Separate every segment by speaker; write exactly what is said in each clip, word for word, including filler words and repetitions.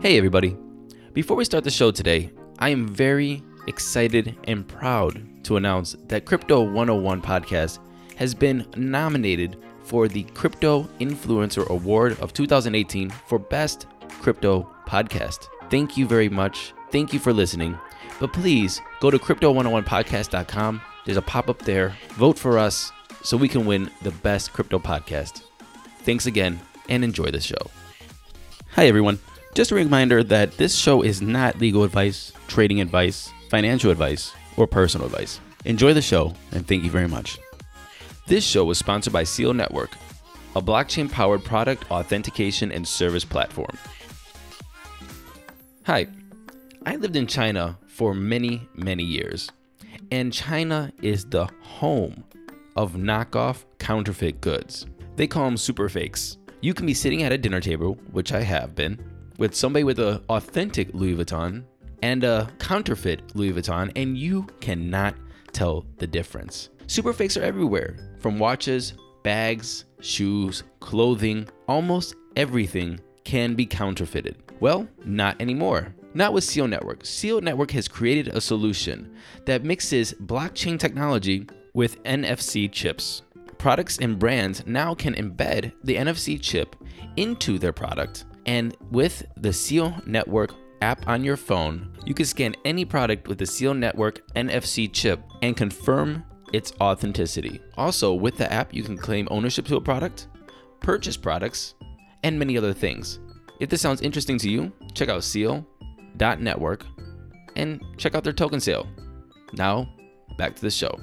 Speaker 1: Hey everybody. Before we start the show today, I am very excited and proud to announce that Crypto one oh one Podcast has been nominated for the Crypto Influencer Award of two thousand eighteen for Best Crypto Podcast. Thank you very much. Thank you for listening. But please go to crypto one oh one podcast dot com. There's a pop-up there. Vote for us so we can win the best crypto podcast. Thanks again and enjoy the show. Hi everyone. Just a reminder that this show is not legal advice, trading advice, financial advice, or personal advice. Enjoy the show and thank you very much. This show was sponsored by Seal Network, a blockchain-powered product authentication and service platform. Hi, I lived in China for many, many years, and China is the home of knockoff counterfeit goods. They call them super fakes. You can be sitting at a dinner table, which I have been, with somebody with an authentic Louis Vuitton and a counterfeit Louis Vuitton, and you cannot tell the difference. Super fakes are everywhere, from watches, bags, shoes, clothing, almost everything can be counterfeited. Well, not anymore. Not with Seal Network. Seal Network has created a solution that mixes blockchain technology with N F C chips. Products and brands now can embed the N F C chip into their product, and with the Seal Network app on your phone, you can scan any product with the Seal Network N F C chip and confirm its authenticity. Also, with the app, you can claim ownership to a product, purchase products, and many other things. If this sounds interesting to you, check out seal dot network and check out their token sale. Now, back to the show.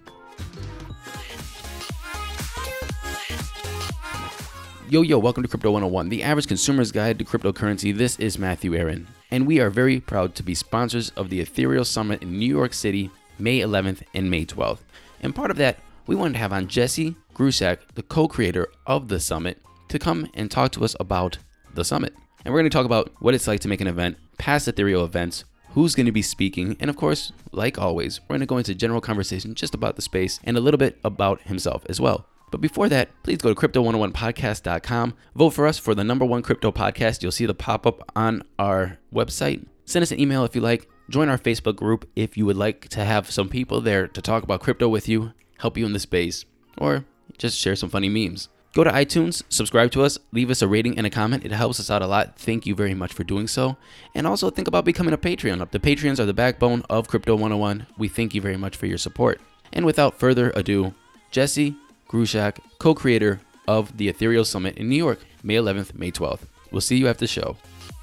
Speaker 1: Yo, yo, welcome to Crypto one oh one, the average consumer's guide to cryptocurrency. This is Matthew Aaron, and we are very proud to be sponsors of the Ethereal Summit in New York City, May eleventh and May twelfth. And part of that, we wanted to have on Jesse Gruszak, the co-creator of the summit, to come and talk to us about the summit. And we're going to talk about what it's like to make an event, past ethereal events, who's going to be speaking, and of course, like always, we're going to go into general conversation just about the space and a little bit about himself as well. But before that, please go to crypto one oh one podcast dot com. Vote for us for the number one crypto podcast. You'll see the pop-up on our website. Send us an email if you like. Join our Facebook group if you would like to have some people there to talk about crypto with you, help you in the space, or just share some funny memes. Go to iTunes, subscribe to us, leave us a rating and a comment. It helps us out a lot. Thank you very much for doing so. And also think about becoming a Patreon. The Patreons are the backbone of Crypto one oh one. We thank you very much for your support. And without further ado, Jesse Gruszak, co-creator of the Ethereal Summit in New York, May eleventh, May twelfth. We'll see you after the show.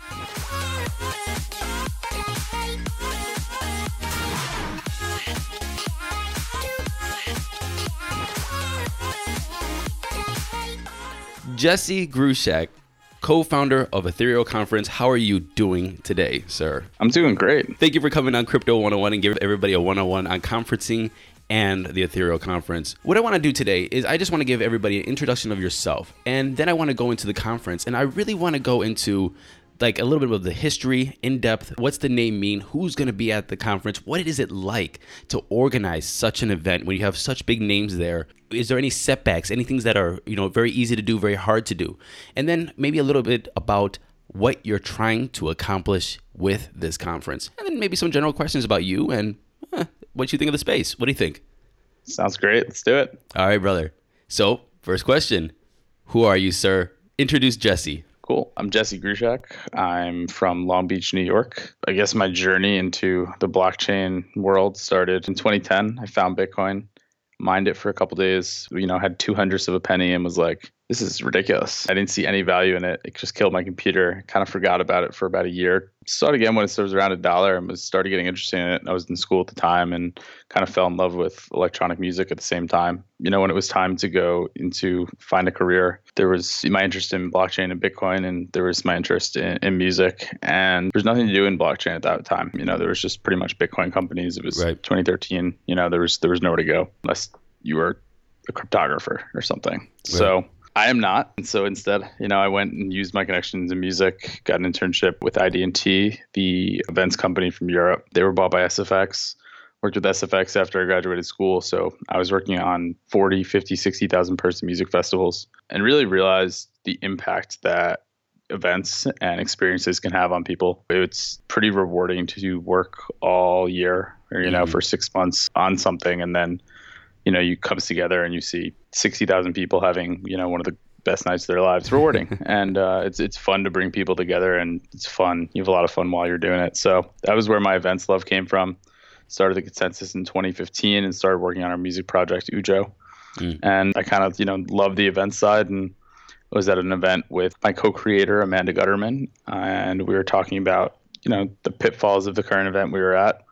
Speaker 1: Jesse Gruszak, co-founder of Ethereal Conference. How are you doing today, sir?
Speaker 2: I'm doing great.
Speaker 1: Thank you for coming on Crypto one oh one and giving everybody a one oh one on conferencing and the Ethereal Conference. What I want to do today is I just want to give everybody an introduction of yourself, and then I want to go into the conference, and I really want to go into like a little bit of the history in depth. What's the name mean? Who's going to be at the conference? What is it like to organize such an event when you have such big names there? Is there any setbacks, any things that are, you know, very easy to do, very hard to do? And then maybe a little bit about what you're trying to accomplish with this conference. And then maybe some general questions about you and eh, what you think of the space. What do you think?
Speaker 2: Sounds great. Let's do it.
Speaker 1: All right, brother. So first question, who are you, sir? Introduce Jesse.
Speaker 2: Cool. I'm Jesse Gruszak. I'm from Long Beach, New York. I guess my journey into the blockchain world started in twenty ten. I found Bitcoin, mined it for a couple days, you know, had two hundredths of a penny and was like, this is ridiculous. I didn't see any value in it. It just killed my computer. Kind of forgot about it for about a year. Saw it again when it was around a dollar and was started getting interested in it. I was in school at the time and kind of fell in love with electronic music at the same time. You know, when it was time to go into find a career, there was my interest in blockchain and Bitcoin, and there was my interest in, in music. And there's nothing to do in blockchain at that time. You know, there was just pretty much Bitcoin companies. It was right. twenty thirteen. You know, there was there was nowhere to go unless you were a cryptographer or something. Right. So I am not. And so instead, you know, I went and used my connections in music, got an internship with I D and T, the events company from Europe. They were bought by S F X. Worked with S F X after I graduated school. So I was working on forty, fifty, sixty thousand person music festivals and really realized the impact that events and experiences can have on people. It's pretty rewarding to work all year or, you know,
Speaker 1: Mhm.
Speaker 2: for six months on something. And then, you know, you comes together and you see sixty thousand people having, you know, one of the best nights of their lives. Rewarding. and uh, it's it's fun to bring people together, and it's fun. You have a lot of fun while you're doing it. So that was where my events love came from. Started the Consensus in twenty fifteen and started working on our music project, Ujo. Mm. And I kind of, you know, love the event side, and was at an event with my co-creator, Amanda Gutterman, and we were talking about, you know, the pitfalls of the current event we were at,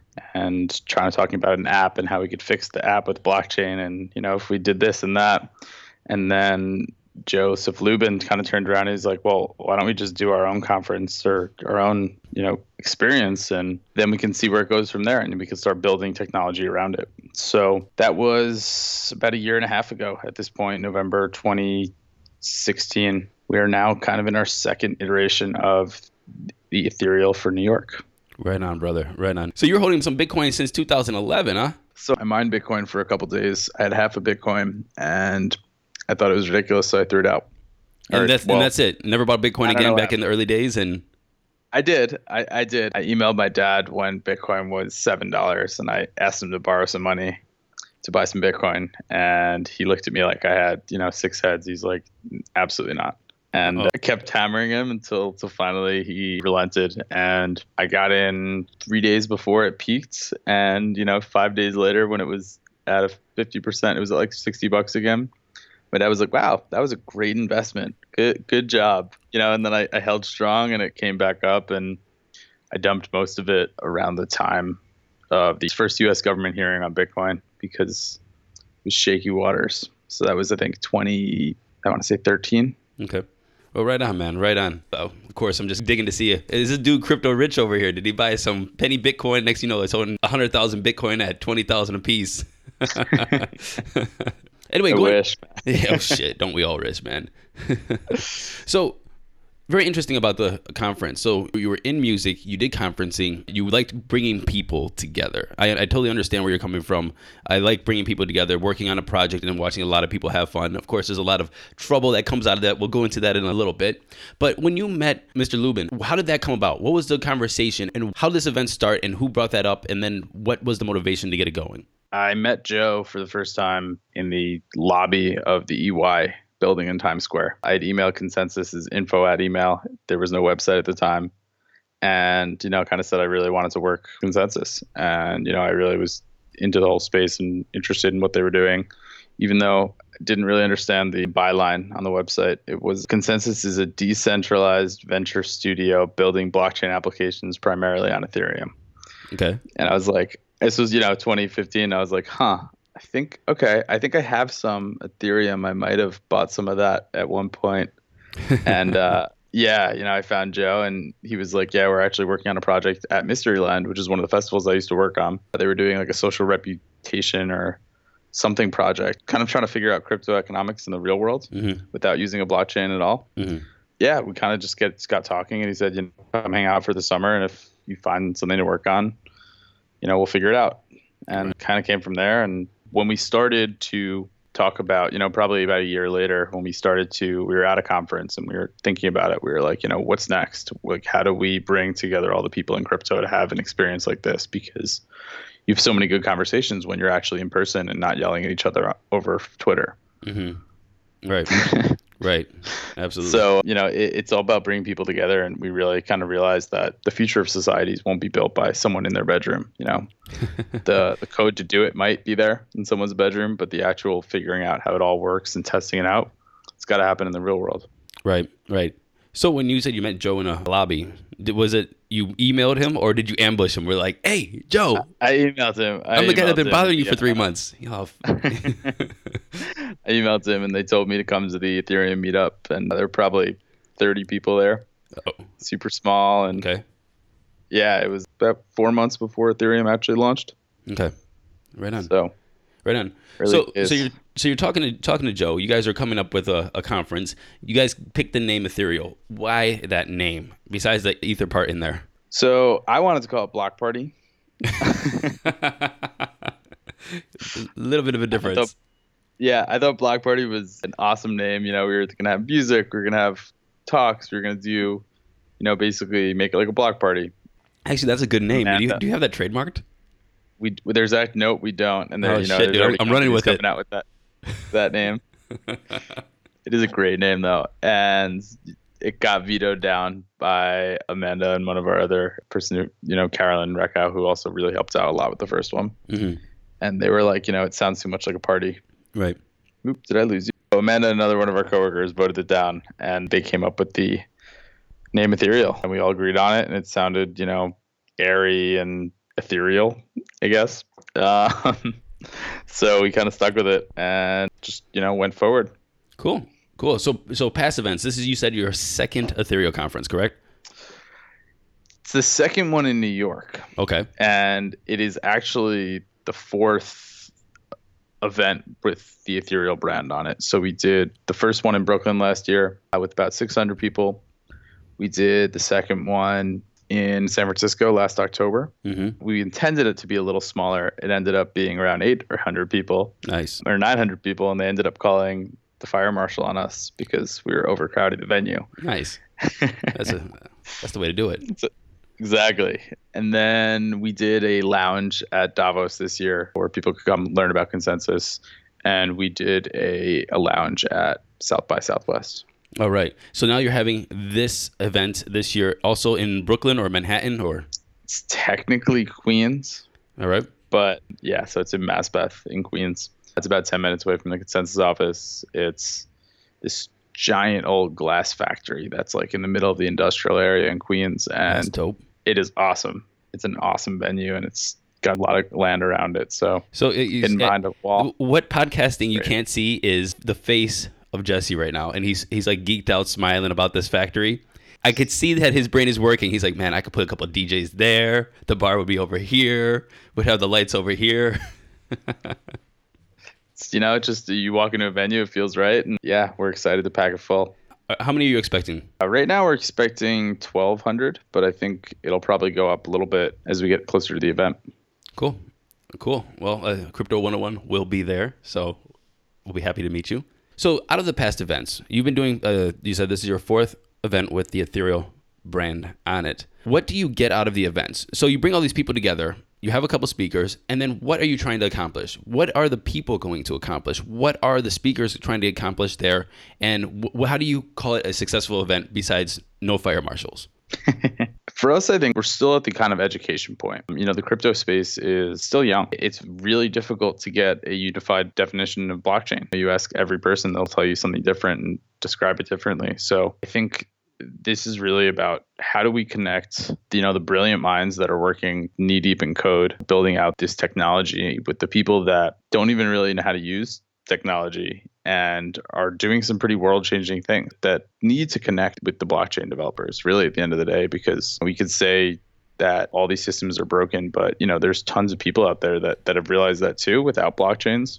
Speaker 2: and trying to talking about an app and how we could fix the app with blockchain, and, you know, if we did this and that. And then Joseph Lubin kind of turned around and he's like, well, why don't we just do our own conference or our own, you know, experience, and then we can see where it goes from there, and we can start building technology around it. So that was about a year and a half ago at this point, November twenty sixteen. We are now kind of in our second iteration of the Ethereal for New York.
Speaker 1: Right on, brother. Right on. So you're holding some Bitcoin since two thousand eleven, huh?
Speaker 2: So I mined Bitcoin for a couple of days. I had half a Bitcoin and I thought it was ridiculous, so I threw it out.
Speaker 1: And
Speaker 2: or,
Speaker 1: that's
Speaker 2: well,
Speaker 1: and that's it. Never bought Bitcoin again back in the early days. And
Speaker 2: I did. I, I did. I emailed my dad when Bitcoin was seven dollars, and I asked him to borrow some money to buy some Bitcoin. And he looked at me like I had, you know, six heads. He's like, absolutely not. And uh, I kept hammering him until, until finally he relented. And I got in three days before it peaked. And, you know, five days later when it was at a fifty percent, it was at like sixty bucks again. My dad was like, wow, that was a great investment. Good good job. You know, and then I, I held strong and it came back up, and I dumped most of it around the time of the first U S government hearing on Bitcoin because it was shaky waters. So that was, I think, twenty, I want to say thirteen.
Speaker 1: Okay. Well, right on, man. Right on. So, of course, I'm just digging to see you. Is this dude crypto rich over here? Did he buy some penny Bitcoin? Next, you know, it's holding one hundred thousand Bitcoin at twenty thousand a piece. Anyway,
Speaker 2: I
Speaker 1: going,
Speaker 2: wish.
Speaker 1: Yeah, oh shit, don't we all wish, man? So, very interesting about the conference. So you were in music, you did conferencing, you liked bringing people together. I, I totally understand where you're coming from. I like bringing people together, working on a project, and watching a lot of people have fun. Of course, there's a lot of trouble that comes out of that. We'll go into that in a little bit. But when you met Mister Lubin, how did that come about? What was the conversation, and how did this event start, and who brought that up, and then what was the motivation to get it going?
Speaker 2: I met Joe for the first time in the lobby of the E Y building in Times Square. I had emailed Consensus as info at email. There was no website at the time. And, you know, kind of said I really wanted to work Consensus. And, you know, I really was into the whole space and interested in what they were doing, even though I didn't really understand the byline on the website. It was Consensus is a decentralized venture studio building blockchain applications primarily on Ethereum.
Speaker 1: Okay.
Speaker 2: And I was like, this was, you know, twenty fifteen. I was like, huh, I think, okay, I think I have some Ethereum. I might have bought some of that at one point. And uh, yeah, you know, I found Joe and he was like, yeah, we're actually working on a project at Mysteryland, which is one of the festivals I used to work on. They were doing like a social reputation or something project, kind of trying to figure out crypto economics in the real world mm-hmm. without using a blockchain at all. Mm-hmm. Yeah, we kind of just get just got talking and he said, you know, come hang out for the summer. And if you find something to work on, you know, we'll figure it out. And right. kind of came from there. And when we started to talk about, you know, probably about a year later, when we started to, we were at a conference and we were thinking about it. We were like, you know, what's next? Like, how do we bring together all the people in crypto to have an experience like this? Because you have so many good conversations when you're actually in person and not yelling at each other over Twitter.
Speaker 1: Mm-hmm. Right. Right. Absolutely.
Speaker 2: So, you know, it, it's all about bringing people together. And we really kind of realized that the future of societies won't be built by someone in their bedroom. You know, the, the code to do it might be there in someone's bedroom, but the actual figuring out how it all works and testing it out, it's got to happen in the real world.
Speaker 1: Right. Right. So when you said you met Joe in a lobby, was it you emailed him or did you ambush him? We're like, hey, Joe.
Speaker 2: I, I emailed him. I
Speaker 1: I'm the guy that's been bothering you
Speaker 2: yeah.
Speaker 1: for three months. Oh.
Speaker 2: I emailed him and they told me to come to the Ethereum meetup, and there were probably thirty people there. Oh. Super small. And
Speaker 1: okay.
Speaker 2: Yeah, it was about four months before Ethereum actually launched.
Speaker 1: Okay. Right on.
Speaker 2: So
Speaker 1: right on.
Speaker 2: Really
Speaker 1: so
Speaker 2: is.
Speaker 1: so you're so you're talking to talking to Joe. You guys are coming up with a, a conference. You guys picked the name Ethereal. Why that name? Besides the ether part in there.
Speaker 2: So I wanted to call it Block Party.
Speaker 1: A little bit of a difference.
Speaker 2: I thought, yeah, I thought Block Party was an awesome name. You know, we were going to have music. We were going to have talks. We were going to do, you know, basically make it like a block party.
Speaker 1: Actually, that's a good name. Do you, do you have that trademarked?
Speaker 2: We there's that note we don't, and there,
Speaker 1: oh,
Speaker 2: you know,
Speaker 1: shit, dude, I'm running with
Speaker 2: coming
Speaker 1: it.
Speaker 2: out with that that name. It is a great name though, and it got vetoed down by Amanda and one of our other person, who, you know, Carolyn Reckow, who also really helped out a lot with the first one.
Speaker 1: Mm-hmm.
Speaker 2: And they were like, you know, it sounds too much like a party.
Speaker 1: Right.
Speaker 2: Oops, did I lose you? So Amanda, another one of our coworkers, voted it down, and they came up with the name Ethereal, and we all agreed on it, and it sounded, you know, airy and ethereal, I guess. Uh, so we kind of stuck with it and just, you know, went forward.
Speaker 1: Cool. Cool. So, so past events, this is, you said, your second Ethereal conference, correct?
Speaker 2: It's the second one in New York.
Speaker 1: Okay.
Speaker 2: And it is actually the fourth event with the Ethereal brand on it. So we did the first one in Brooklyn last year uh, with about six hundred people. We did the second one in San Francisco last October.
Speaker 1: Mm-hmm.
Speaker 2: We intended it to be a little smaller. It ended up being around eight hundred people.
Speaker 1: Nice.
Speaker 2: Or nine hundred people, and they ended up calling the fire marshal on us because we were overcrowding the venue.
Speaker 1: Nice. That's a that's the way to do it.
Speaker 2: So, exactly. And then we did a lounge at Davos this year where people could come learn about Consensus, and we did a, a lounge at South by Southwest.
Speaker 1: All right. So now you're having this event this year also in Brooklyn or Manhattan, or?
Speaker 2: It's technically Queens.
Speaker 1: All right.
Speaker 2: But yeah, so it's in Maspeth in Queens. It's about ten minutes away from the Consensus office. It's this giant old glass factory that's like in the middle of the industrial area in Queens. And
Speaker 1: that's dope.
Speaker 2: It is awesome. It's an awesome venue, and it's got a lot of land around it. So,
Speaker 1: so it, you,
Speaker 2: hidden behind a wall.
Speaker 1: What podcasting you
Speaker 2: Great.
Speaker 1: Can't see is the face of Jesse right now, and he's he's like geeked out, smiling about this factory. I could see that his brain is working. He's like, man, I could put a couple of D Js there. The bar would be over here. We'd have the lights over here.
Speaker 2: You know, it's just you walk into a venue, it feels right, and yeah, we're excited to pack it full.
Speaker 1: Uh, how many are you expecting?
Speaker 2: Uh, right now, we're expecting twelve hundred, but I think it'll probably go up a little bit as we get closer to the event.
Speaker 1: Cool, cool. Well, uh, Crypto one oh one will be there, so we'll be happy to meet you. So, out of the past events, you've been doing. Uh, you said this is your fourth event with the Ethereal brand on it. What do you get out of the events? So you bring all these people together. You have a couple speakers, and then what are you trying to accomplish? What are the people going to accomplish? What are the speakers trying to accomplish there? And wh- how do you call it a successful event besides no fire marshals?
Speaker 2: For us, I think we're still at the kind of education point. You know, the crypto space is still young. It's really difficult to get a unified definition of blockchain. You ask every person, they'll tell you something different and describe it differently. So I think this is really about how do we connect, you know, the brilliant minds that are working knee deep in code, building out this technology with the people that don't even really know how to use technology and are doing some pretty world-changing things that need to connect with the blockchain developers, really, at the end of the day, because we could say that all these systems are broken, but, you know, there's tons of people out there that, that have realized that too without blockchains.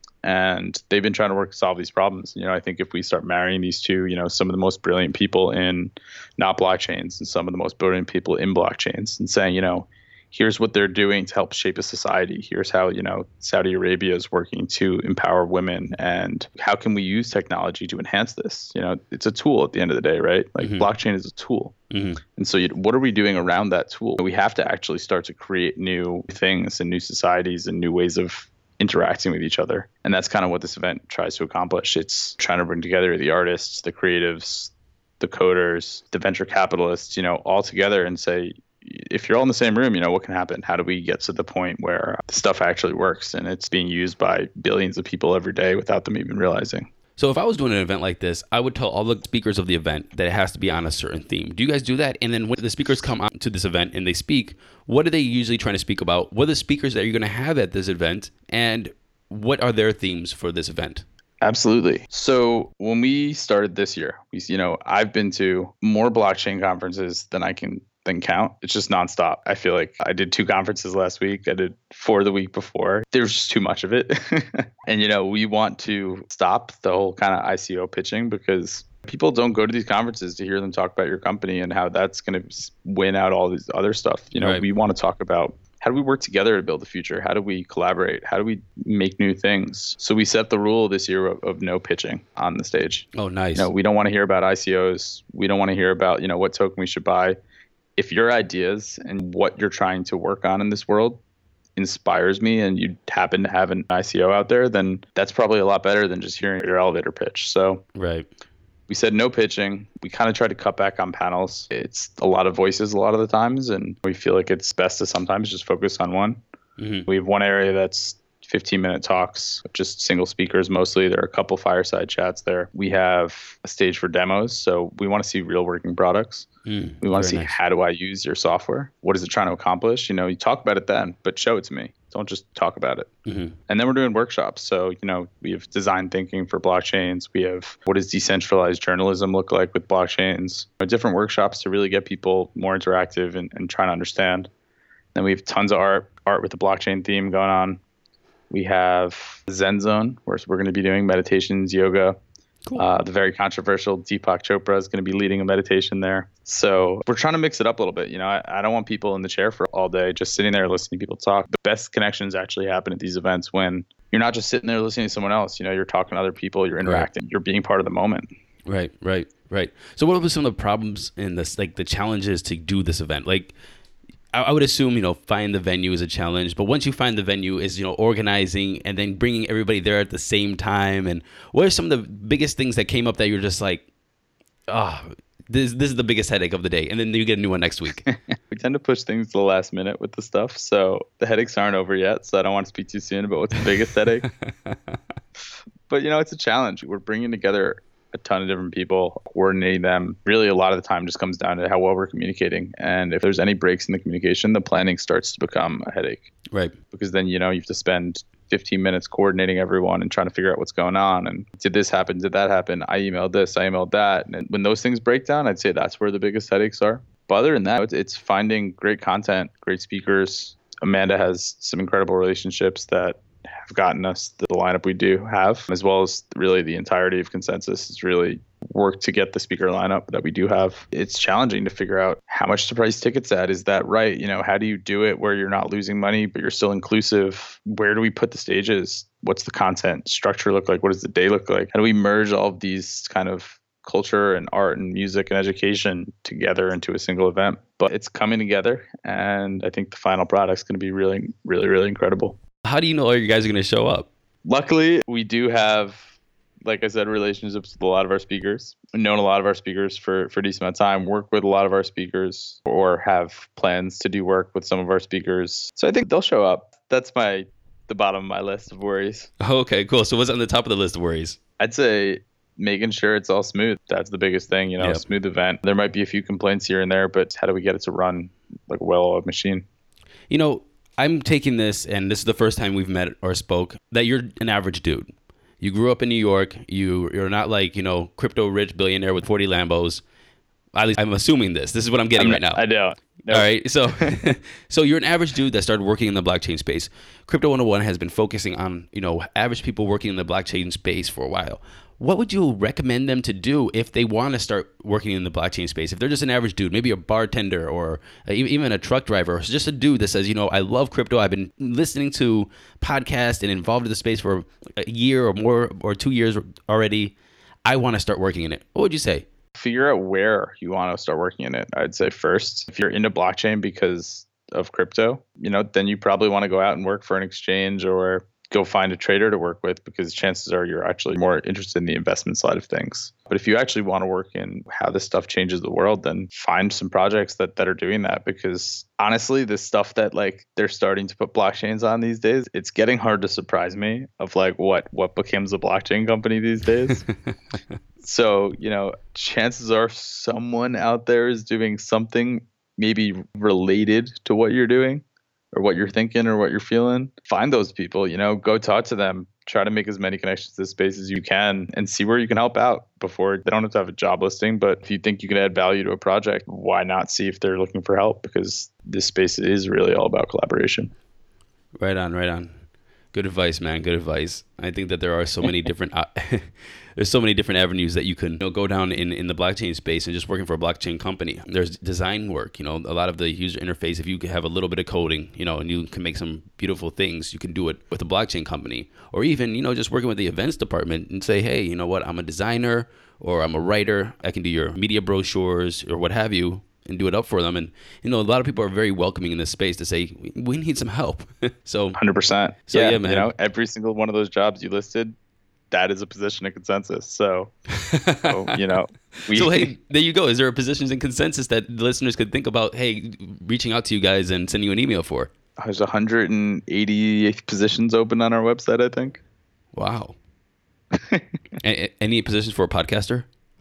Speaker 2: And they've been trying to work to solve these problems. You know, I think if we start marrying these two, you know, some of the most brilliant people in not blockchains and some of the most brilliant people in blockchains, and saying, you know, here's what they're doing to help shape a society. Here's how, you know, Saudi Arabia is working to empower women, and how can we use technology to enhance this? You know, it's a tool at the end of the day, right? Like mm-hmm. blockchain is a tool. Mm-hmm. And so you, what are we doing around that tool? We have to actually start to create new things and new societies and new ways of interacting with each other. And that's kind of what this event tries to accomplish. It's trying to bring together the artists, the creatives, the coders, the venture capitalists, you know, all together and say, if you're all in the same room, you know, what can happen? How do we get to the point where the stuff actually works and it's being used by billions of people every day without them even realizing?
Speaker 1: So if I was doing an event like this, I would tell all the speakers of the event that it has to be on a certain theme. Do you guys do that? And then when the speakers come on to this event and they speak, what are they usually trying to speak about? What are the speakers that you're going to have at this event? And what are their themes for this event?
Speaker 2: Absolutely. So when we started this year, we, you know, I've been to more blockchain conferences than I can than count. It's just nonstop. I feel like I did two conferences last week. I did four the week before. There's just too much of it. And, you know, we want to stop the whole kind of I C O pitching because people don't go to these conferences to hear them talk about your company and how that's going to win out all this other stuff. You know, right. We want to talk about how do we work together to build the future? How do we collaborate? How do we make new things? So we set the rule this year of, of no pitching on the stage.
Speaker 1: Oh, nice.
Speaker 2: You know, we don't want to hear about I C Os. We don't want to hear about, you know, what token we should buy. If your ideas and what you're trying to work on in this world inspires me and you happen to have an I C O out there, then that's probably a lot better than just hearing your elevator pitch. So
Speaker 1: right.
Speaker 2: We said no pitching. We kind of tried to cut back on panels. It's a lot of voices a lot of the times, and we feel like it's best to sometimes just focus on one. Mm-hmm. We have one area that's fifteen minute talks, just single speakers mostly. There are a couple fireside chats there. We have a stage for demos. So we want to see real working products. Mm, we want to see nice. How do I use your software? What is it trying to accomplish? You know, you talk about it then, but show it to me. Don't just talk about it. Mm-hmm. And then we're doing workshops. So, you know, we have design thinking for blockchains. We have what does decentralized journalism look like with blockchains? Different workshops to really get people more interactive and, and trying to understand. Then we have tons of art, art with the blockchain theme going on. We have Zen Zone, where we're going to be doing meditations, yoga. Cool. Uh, the very controversial Deepak Chopra is going to be leading a meditation there. So we're trying to mix it up a little bit. You know, I, I don't want people in the chair for all day just sitting there listening to people talk. The best connections actually happen at these events when you're not just sitting there listening to someone else. You know, you're talking to other people, you're interacting, right. You're being part of the moment.
Speaker 1: Right, right, right. So what are some of the problems in this, like the challenges to do this event? Like, I would assume, you know, find the venue is a challenge, but once you find the venue is, you know, organizing and then bringing everybody there at the same time. And what are some of the biggest things that came up that you're just like, oh, this this is the biggest headache of the day, and then you get a new one next week?
Speaker 2: We tend to push things to the last minute with the stuff, so the headaches aren't over yet. So I don't want to speak too soon about what's the biggest headache. But you know, it's a challenge. We're bringing together a ton of different people, coordinating them. Really, a lot of the time just comes down to how well we're communicating. And if there's any breaks in the communication, the planning starts to become a headache.
Speaker 1: Right.
Speaker 2: Because then, you know, you have to spend fifteen minutes coordinating everyone and trying to figure out what's going on. And did this happen? Did that happen? I emailed this, I emailed that. And when those things break down, I'd say that's where the biggest headaches are. But other than that, it's finding great content, great speakers. Amanda has some incredible relationships that have gotten us the lineup we do have, as well as really the entirety of Consensus has really worked to get the speaker lineup that we do have. It's challenging to figure out how much to price tickets at. Is that right? You know, how do you do it where you're not losing money, but you're still inclusive? Where do we put the stages? What's the content structure look like? What does the day look like? How do we merge all of these kind of culture and art and music and education together into a single event? But it's coming together, and I think the final product is going to be really, really, really incredible.
Speaker 1: How do you know all you guys are going to show up?
Speaker 2: Luckily, we do have, like I said, relationships with a lot of our speakers. We've known a lot of our speakers for, for a decent amount of time, work with a lot of our speakers, or have plans to do work with some of our speakers. So I think they'll show up. That's my the bottom of my list of worries.
Speaker 1: Okay, cool. So what's on the top of the list of worries?
Speaker 2: I'd say making sure it's all smooth. That's the biggest thing, you know, yep. Smooth event. There might be a few complaints here and there, but how do we get it to run like a well-oiled machine?
Speaker 1: You know, I'm taking this, and this is the first time we've met or spoke, that you're an average dude. You grew up in New York. You, you're not like, you know, crypto rich billionaire with forty Lambos. At least I'm assuming this. This is what I'm getting
Speaker 2: I'm,
Speaker 1: right now.
Speaker 2: I don't. Nope.
Speaker 1: All right. So so you're an average dude that started working in the blockchain space. Crypto one oh one has been focusing on, you know, average people working in the blockchain space for a while. What would you recommend them to do if they want to start working in the blockchain space? If they're just an average dude, maybe a bartender or even a truck driver, or just a dude that says, you know, I love crypto. I've been listening to podcasts and involved in the space for a year or more or two years already. I want to start working in it. What would you say?
Speaker 2: Figure out where you want to start working in it. I'd say first, if you're into blockchain because of crypto, you know, then you probably want to go out and work for an exchange or go find a trader to work with, because chances are you're actually more interested in the investment side of things. But if you actually want to work in how this stuff changes the world, then find some projects that, that are doing that. Because honestly, the stuff that like they're starting to put blockchains on these days, it's getting hard to surprise me of like what, what becomes a blockchain company these days. So, you know, chances are someone out there is doing something maybe related to what you're doing, or what you're thinking or what you're feeling. Find those people, you know, go talk to them, try to make as many connections to this space as you can and see where you can help out before. They don't have to have a job listing, but if you think you can add value to a project, why not see if they're looking for help? Because this space is really all about collaboration.
Speaker 1: Right on, right on. Good advice, man. Good advice. I think that there are so many different uh, there's so many different avenues that you can you know, go down in, in the blockchain space and just working for a blockchain company. There's design work, you know, a lot of the user interface. If you have a little bit of coding, you know, and you can make some beautiful things, you can do it with a blockchain company, or even you know just working with the events department and say, hey, you know what, I'm a designer or I'm a writer. I can do your media brochures or what have you, and do it up for them. And, you know, a lot of people are very welcoming in this space to say, we need some help. so
Speaker 2: one hundred percent.
Speaker 1: So,
Speaker 2: yeah,
Speaker 1: yeah, man.
Speaker 2: You know, every single one of those jobs you listed, that is a position of Consensus. So, so you know. We,
Speaker 1: so, hey, there you go. Is there a positions in Consensus that the listeners could think about, hey, reaching out to you guys and sending you an email for?
Speaker 2: There's one hundred eighty positions open on our website, I think.
Speaker 1: Wow. a- any positions for a podcaster?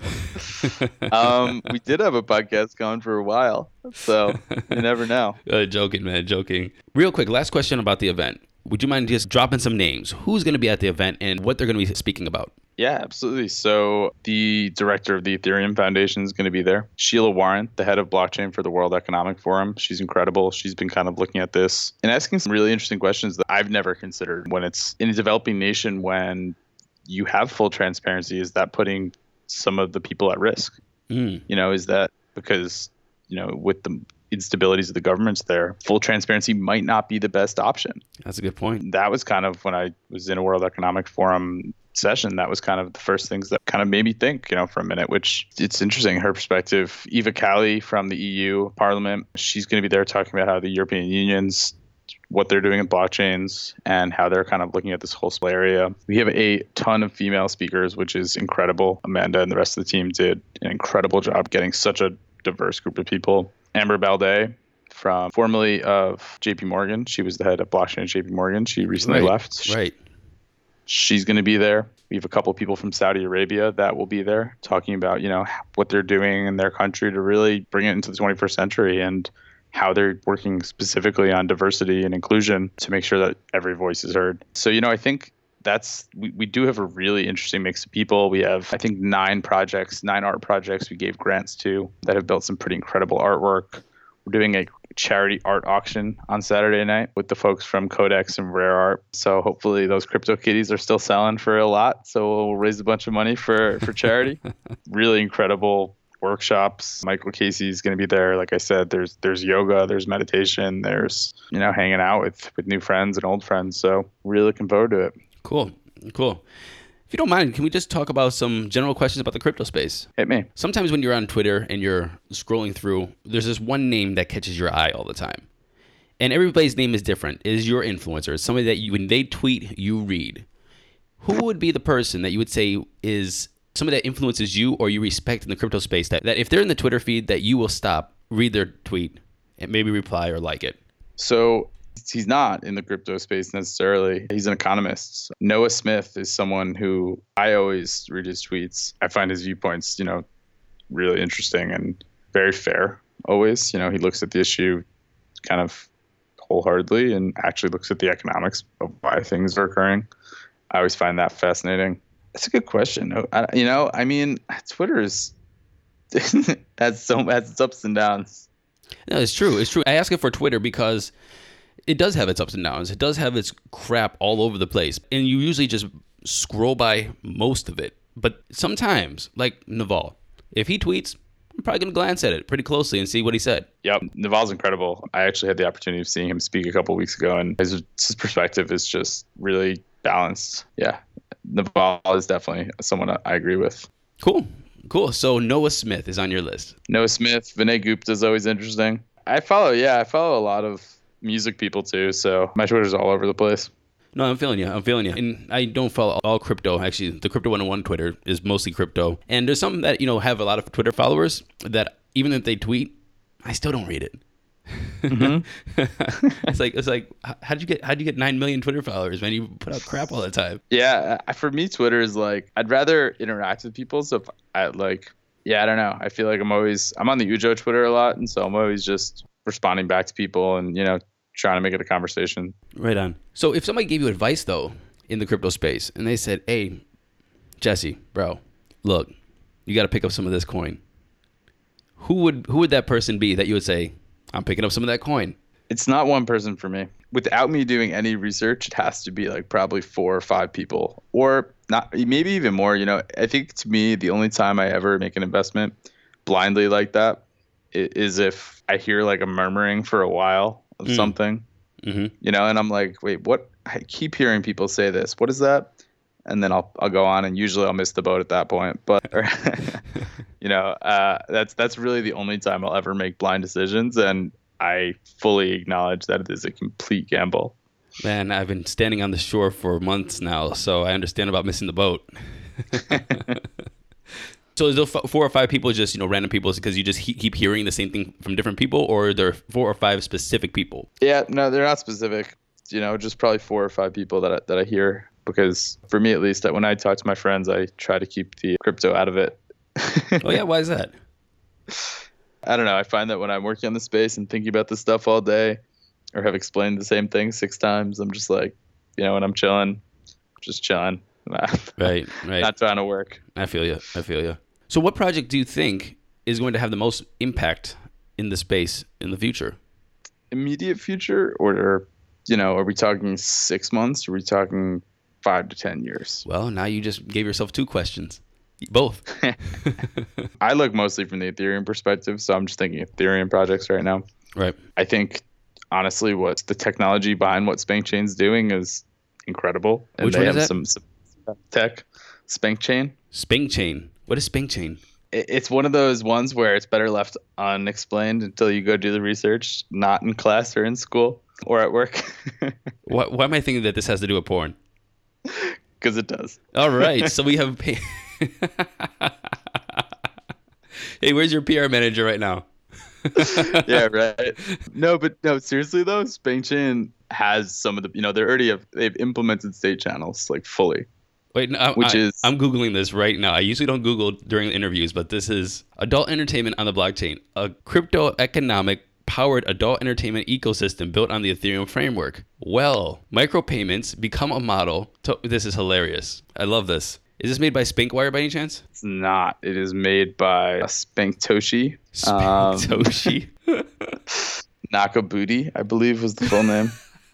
Speaker 2: um, we did have a podcast going for a while, so you never know.
Speaker 1: Uh, joking, man, joking. Real quick, last question about the event. Would you mind just dropping some names? Who's going to be at the event and what they're going to be speaking about?
Speaker 2: Yeah, absolutely. So the director of the Ethereum Foundation is going to be there. Sheila Warren, the head of blockchain for the World Economic Forum. She's incredible. She's been kind of looking at this and asking some really interesting questions that I've never considered when it's in a developing nation when you have full transparency. Is that putting some of the people at risk?
Speaker 1: Mm.
Speaker 2: You know, is that because, you know, with the instabilities of the governments there, full transparency might not be the best option.
Speaker 1: That's a good point.
Speaker 2: That was kind of when I was in a World Economic Forum session, that was kind of the first things that kind of made me think, you know, for a minute, which it's interesting, her perspective. Eva Kaili from the E U Parliament, she's going to be there talking about how the European Union's what they're doing in blockchains and how they're kind of looking at this whole area. We have a ton of female speakers, which is incredible. Amanda and the rest of the team did an incredible job getting such a diverse group of people. Amber Balde, from formerly of J P Morgan. She was the head of blockchain at J P Morgan. She recently
Speaker 1: right.
Speaker 2: left.
Speaker 1: Right.
Speaker 2: She's going to be there. We have a couple of people from Saudi Arabia that will be there talking about, you know, what they're doing in their country to really bring it into the twenty-first century and how they're working specifically on diversity and inclusion to make sure that every voice is heard. So, you know, I think that's, we, we do have a really interesting mix of people. We have, I think, nine projects, nine art projects we gave grants to that have built some pretty incredible artwork. We're doing a charity art auction on Saturday night with the folks from Codex and Rare Art. So hopefully those crypto kitties are still selling for a lot. So we'll raise a bunch of money for, for charity. Really incredible workshops. Michael Casey is going to be there. Like I said, there's there's yoga, there's meditation, there's, you know, hanging out with, with new friends and old friends. So really looking forward to it.
Speaker 1: Cool. Cool. If you don't mind, can we just talk about some general questions about the crypto space?
Speaker 2: Hit me.
Speaker 1: Sometimes when you're on Twitter and you're scrolling through, there's this one name that catches your eye all the time. And everybody's name is different. It is your influencer. It's somebody that you, when they tweet, you read. Who would be the person that you would say is somebody that influences you or you respect in the crypto space that, that if they're in the Twitter feed, that you will stop, read their tweet, and maybe reply or like it?
Speaker 2: So he's not in the crypto space necessarily. He's an economist. Noah Smith is someone who I always read his tweets. I find his viewpoints, you know, really interesting and very fair always. You know, he looks at the issue kind of wholeheartedly and actually looks at the economics of why things are occurring. I always find that fascinating. That's a good question. I, you know, I mean, Twitter is has so has its ups and downs.
Speaker 1: No, it's true. It's true. I ask it for Twitter because it does have its ups and downs. It does have its crap all over the place. And you usually just scroll by most of it. But sometimes, like Naval, if he tweets, I'm probably going to glance at it pretty closely and see what he said.
Speaker 2: Yep. Naval's incredible. I actually had the opportunity of seeing him speak a couple of weeks ago, and his, his perspective is just really balanced. Yeah. Naval is definitely someone I agree with.
Speaker 1: Cool. Cool. So Noah Smith is on your list.
Speaker 2: Noah Smith, Vinay Gupta is always interesting. I follow, yeah, I follow a lot of music people too. So my Twitter's all over the place.
Speaker 1: No, I'm feeling you. I'm feeling you. And I don't follow all crypto. Actually, the Crypto one oh one Twitter is mostly crypto. And there's some that, you know, have a lot of Twitter followers that even if they tweet, I still don't read it. Mm-hmm. it's like it's like how'd you get how'd you get nine million Twitter followers, man? You put out crap all the time.
Speaker 2: Yeah, for me, Twitter is like I'd rather interact with people. So if I like, yeah, I don't know. I feel like I'm always I'm on the Ujo Twitter a lot, and so I'm always just responding back to people and, you know, trying to make it a conversation.
Speaker 1: Right on. So if somebody gave you advice though in the crypto space and they said, "Hey, Jesse, bro, look, you got to pick up some of this coin," who would who would that person be that you would say, I'm picking up some of that coin?
Speaker 2: It's not one person for me. without me doing any research, it has to be like probably four or five people, or not, maybe even more. You know, I think to me, the only time I ever make an investment blindly like that i- is if I hear like a murmuring for a while of
Speaker 1: Mm.
Speaker 2: something,
Speaker 1: Mm-hmm.
Speaker 2: you know, and I'm like, wait, what? I keep hearing people say this. What is that? And then I'll I'll go on, and usually I'll miss the boat at that point. But you know, uh, that's that's really the only time I'll ever make blind decisions, and I fully acknowledge that it is a complete gamble.
Speaker 1: Man, I've been standing on the shore for months now, so I understand about missing the boat. So is there f- four or five people just, you know, random people because you just he- keep hearing the same thing from different people, or are there four or five specific people?
Speaker 2: Yeah, no, they're not specific. You know, just probably four or five people that I, that I hear, because for me at least, that when I talk to my friends, I try to keep the crypto out of it.
Speaker 1: Oh yeah, why is that?
Speaker 2: I don't know. I find that when I'm working on the space and thinking about this stuff all day, or have explained the same thing six times, I'm just like, you know, when I'm chilling, just chilling,
Speaker 1: Right, right.
Speaker 2: not trying to work.
Speaker 1: I feel you. I feel you. So what project do you think is going to have the most impact in the space in the future?
Speaker 2: Immediate future, or, you know, are we talking six months? Or are we talking five to ten years?
Speaker 1: Well, now you just gave yourself two questions. Both.
Speaker 2: I look mostly from the Ethereum perspective, so I'm just thinking Ethereum projects right now.
Speaker 1: Right.
Speaker 2: I think, honestly, what the technology behind what SpankChain's doing is incredible. And
Speaker 1: Which
Speaker 2: they
Speaker 1: one
Speaker 2: have
Speaker 1: is that?
Speaker 2: some, some tech. SpankChain.
Speaker 1: SpankChain. What is SpankChain?
Speaker 2: It- It's one of those ones where it's better left unexplained until you go do the research, not in class or in school or at work,
Speaker 1: Why, why am I thinking that this has to do with porn?
Speaker 2: because it does.
Speaker 1: All right. So we have. Hey, where's your P R manager right now?
Speaker 2: Yeah, right. No, but no, seriously though, SpankChain has some of the, you know, they already have, they've implemented state channels like fully.
Speaker 1: Wait, no, I,
Speaker 2: Which
Speaker 1: I,
Speaker 2: is-
Speaker 1: I'm Googling this right now. I usually don't Google during interviews, but this is adult entertainment on the blockchain, a crypto economic powered adult entertainment ecosystem built on the Ethereum framework. Well, micropayments become a model. To, this is hilarious. I love this. Is this made by Spankwire by any chance?
Speaker 2: It's not. It is made by Spanktoshi. Um,
Speaker 1: Spanktoshi.
Speaker 2: Nakabuti, I believe was the full name.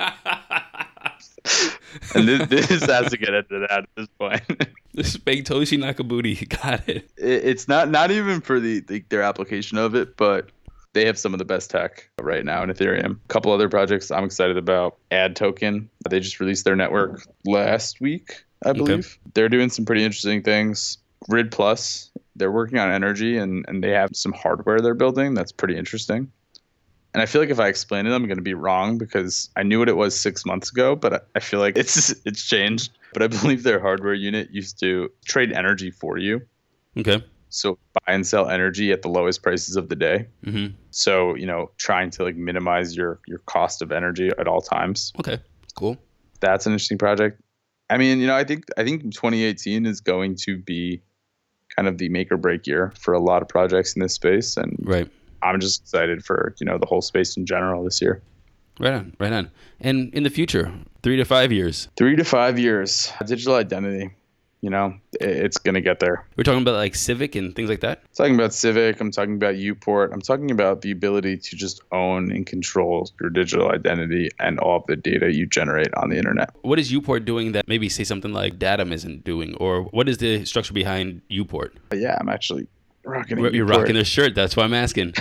Speaker 2: And this, this has to get into that at this point.
Speaker 1: Spanktoshi Nakabuti. Got it.
Speaker 2: It, it's not not even for the, the their application of it, but they have some of the best tech right now in Ethereum. A couple other projects I'm excited about. Add Token. They just released their network last week, I believe. They're doing some pretty interesting things. Grid Plus, they're working on energy, and, and they have some hardware they're building that's pretty interesting. And I feel like if I explain it, I'm going to be wrong, because I knew what it was six months ago, but I, I feel like it's it's changed. But I believe their hardware unit used to trade energy for you.
Speaker 1: Okay.
Speaker 2: So buy and sell energy at the lowest prices of the day.
Speaker 1: Mm-hmm.
Speaker 2: So, you know, trying to like minimize your your cost of energy at all times.
Speaker 1: Okay. Cool.
Speaker 2: That's an interesting project. I mean, you know, I think I think twenty eighteen is going to be kind of the make or break year for a lot of projects in this space, and
Speaker 1: Right.
Speaker 2: I'm just excited for, you know, the whole space in general this year.
Speaker 1: Right on. Right on. And in the future, three to five years,
Speaker 2: Three to five years, digital identity. You know, it- it's going to get there.
Speaker 1: we're talking about like Civic and things like that.
Speaker 2: I'm talking about Civic. I'm talking about Uport. I'm talking about the ability to just own and control your digital identity and all of the data you generate on the internet.
Speaker 1: What is Uport doing that maybe say something like Datum isn't doing? Or what is the structure behind Uport?
Speaker 2: But yeah, I'm actually rocking a
Speaker 1: You're
Speaker 2: Uport.
Speaker 1: rocking a shirt. That's why I'm asking.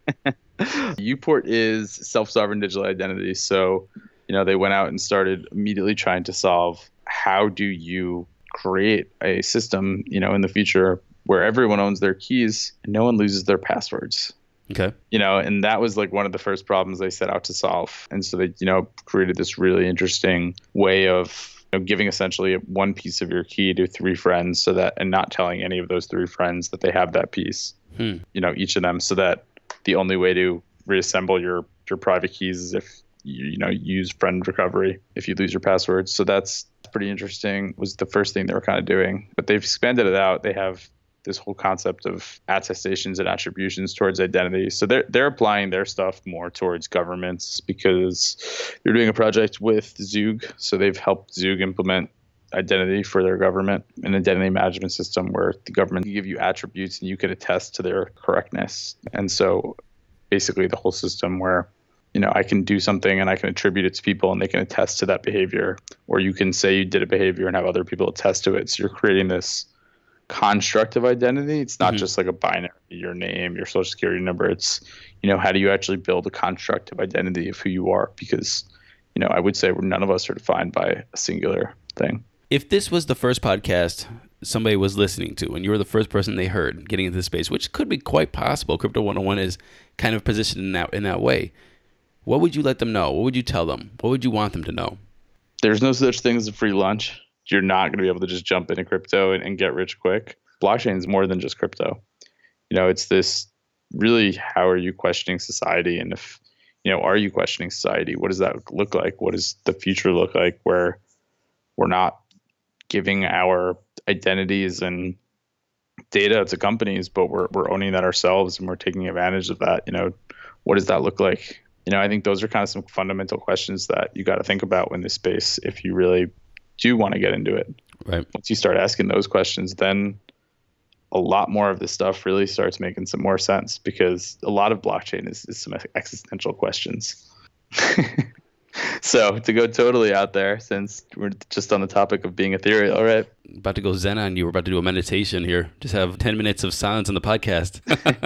Speaker 2: Uport is self-sovereign digital identity. So, you know, they went out and started immediately trying to solve how do you create a system, you know, in the future where everyone owns their keys and no one loses their passwords.
Speaker 1: Okay.
Speaker 2: You know, and that was like one of the first problems they set out to solve. And so they, you know, created this really interesting way of, you know, giving essentially one piece of your key to three friends, so that, and not telling any of those three friends that they have that piece,
Speaker 1: Hmm.
Speaker 2: you know, each of them, so that the only way to reassemble your, your private keys is if you, you know, use friend recovery if you lose your passwords. So that's pretty interesting. Was the first thing they were kind of doing, but they've expanded it out. They have this whole concept of attestations and attributions towards identity. So they're they're applying their stuff more towards governments, because they're doing a project with Zug. So they've helped Zug implement identity for their government, an identity management system where the government can give you attributes and you can attest to their correctness. And so basically the whole system where you know, I can do something and I can attribute it to people and they can attest to that behavior, or you can say you did a behavior and have other people attest to it. So you're creating this construct of identity. It's not mm-hmm. just like a binary, your name, your social security number. It's, you know, how do you actually build a construct of identity of who you are? Because, you know, I would say none of us are defined by a singular thing.
Speaker 1: If this was the first podcast somebody was listening to and you were the first person they heard getting into this space, which could be quite possible, Crypto one oh one is kind of positioned in that in that way, what would you let them know? What would you tell them? What would you want them to know?
Speaker 2: There's no such thing as a free lunch. You're not going to be able to just jump into crypto and, and get rich quick. Blockchain is more than just crypto. You know, it's this really, how are you questioning society? And if, you know, are you questioning society? What does that look like? What does the future look like where we're not giving our identities and data to companies, but we're we're owning that ourselves and we're taking advantage of that? You know, what does that look like? You know, I think those are kind of some fundamental questions that you got to think about in this space if you really do want to get into it.
Speaker 1: Right.
Speaker 2: Once you start asking those questions, then a lot more of this stuff really starts making some more sense, because a lot of blockchain is, is some existential questions. So to go totally out there, since we're just on the topic of being ethereal, right?
Speaker 1: About to go Zen on you. We're about to do a meditation here. Just have ten minutes of silence on the podcast.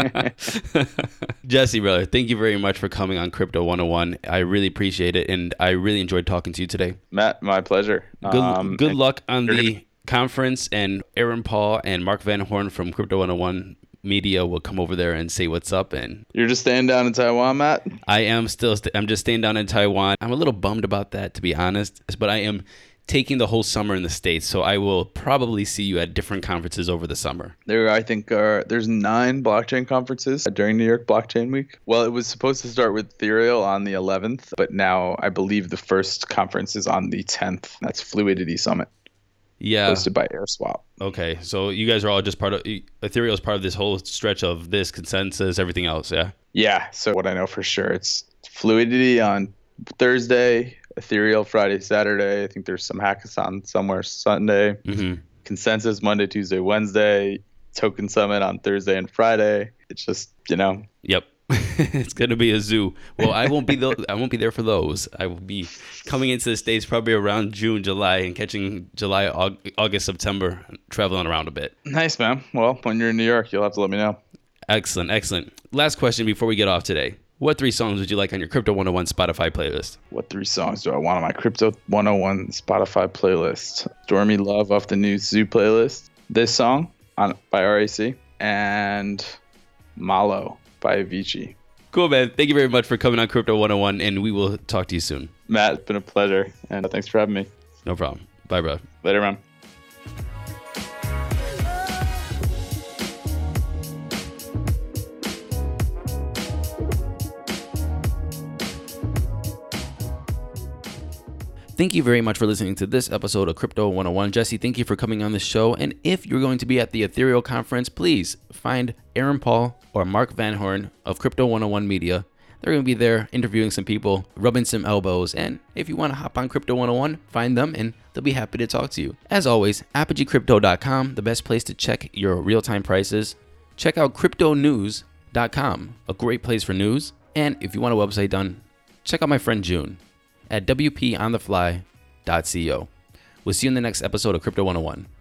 Speaker 1: Jesse, brother, thank you very much for coming on Crypto one oh one. I really appreciate it, and I really enjoyed talking to you today.
Speaker 2: Matt, my pleasure.
Speaker 1: Good, um, good luck on the conference, and Aaron Paul and Mark Van Horn from Crypto one oh one Media will come over there and say what's up. And
Speaker 2: you're just staying down in Taiwan, Matt?
Speaker 1: I am still st- I'm just staying down in Taiwan. I'm a little bummed about that, to be honest, but I am taking the whole summer in the States, so I will probably see you at different conferences over the summer.
Speaker 2: There, I think, are there's nine blockchain conferences during New York Blockchain Week. Well, it was supposed to start with Ethereal on the eleventh, but now I believe the first conference is on the tenth. That's Fluidity Summit.
Speaker 1: Yeah.
Speaker 2: Hosted by AirSwap.
Speaker 1: Okay, so you guys are all just part of, Ethereal is part of this whole stretch of this consensus, everything else, yeah?
Speaker 2: Yeah, so what I know for sure, it's Fluidity on Thursday, Ethereal Friday, Saturday. I think there's some hackathon somewhere Sunday. Mm-hmm. Consensus Monday, Tuesday, Wednesday. Token Summit on Thursday and Friday. It's just, you know.
Speaker 1: Yep. It's gonna be a zoo. Well, I won't be th- I won't be there for those. I will be coming into the States probably around June, July, and catching July, August, September, traveling around a bit.
Speaker 2: Nice, man. Well, when you're in New York, you'll have to let me know.
Speaker 1: Excellent, excellent. Last question before we get off today. What three songs would you like on your Crypto one oh one Spotify playlist?
Speaker 2: What three songs do I want on my Crypto one oh one Spotify playlist? Stormy Love off the new Zoo playlist. This song on by R A C, and Malo by Avicii.
Speaker 1: Cool, man. Thank you very much for coming on Crypto one oh one, and we will talk to you soon.
Speaker 2: Matt, it's been a pleasure, and thanks for having me.
Speaker 1: No problem. Bye, bro.
Speaker 2: Later, man.
Speaker 1: Thank you very much for listening to this episode of Crypto one oh one. Jesse, thank you for coming on the show. And if you're going to be at the Ethereal conference, please find Aaron Paul or Mark Van Horn of Crypto one oh one Media. They're going to be there interviewing some people, rubbing some elbows. And if you want to hop on Crypto one oh one, find them and they'll be happy to talk to you. As always, apogee crypto dot com, the best place to check your real-time prices. Check out crypto news dot com, a great place for news. And if you want a website done, check out my friend June at w p on the fly dot co. We'll see you in the next episode of Crypto one oh one.